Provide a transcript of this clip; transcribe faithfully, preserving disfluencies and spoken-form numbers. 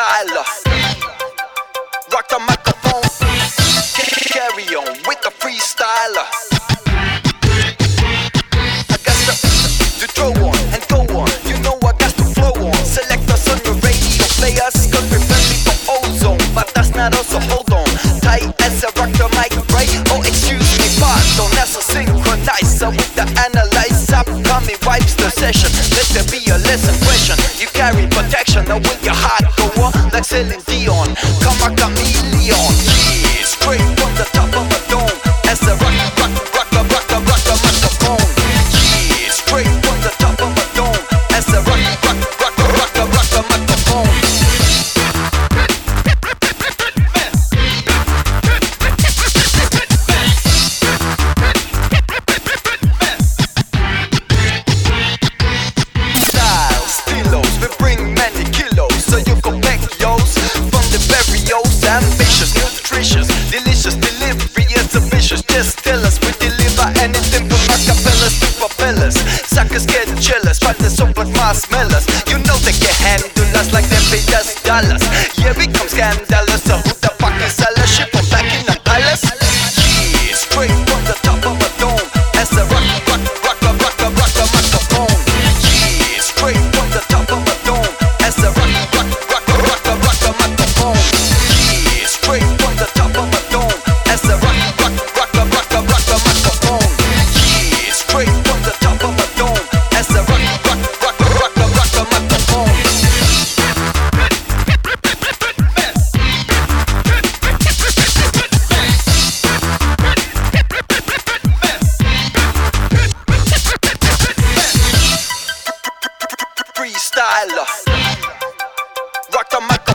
freestyler. Rock the microphone, carry on with the freestyler. I got to, to throw on and go on, you know I got to flow on. Select us on your radio players, cause we're friendly for ozone. But that's not us, so hold on. Tight as I rock the mic, right? Oh, excuse me, pardon, that's a synchronizer with the analyzer. Upcoming wipes the session, let there be a lesson question. You carry protection, now will your heart go on like Celine Dion? Come a chameleon, yeah, straight from the top of a dome. As I rock, rock, rock, rock, rock, rock, rock the microphone. Yeah, straight from the top of a dome. As I rock, rock, rock, rock, rock, rock the microphone. Style, stilos, we bring many kilos, so you can back yours from the barrios. Ambitious, nutritious, delicious delivery is ambitious. Just tell us we deliver anything from acapellas to propellers. Suckers get jealous, but they're so but marshmallows. You know they can handle us like they paid us dollars. Yeah, we come scandalous, so who the fuck is seller? Ship from back in the palace. Yeah, straight from the top of a dome. As I rock, rock, rock, rock, rock, rock, rock the microphone. Yeah, straight from the top of a dome. As I rock, rock, rock, rock, rock, rock the microphone. Yeah, straight from the top of a dome. As I rock, rock, rock, rock, rock, rock, rock the microphone. Yeah, straight from the top of a dome. As I rock, rock, rock, rock, rock, rock the microphone. Freestyler, rock the microphone.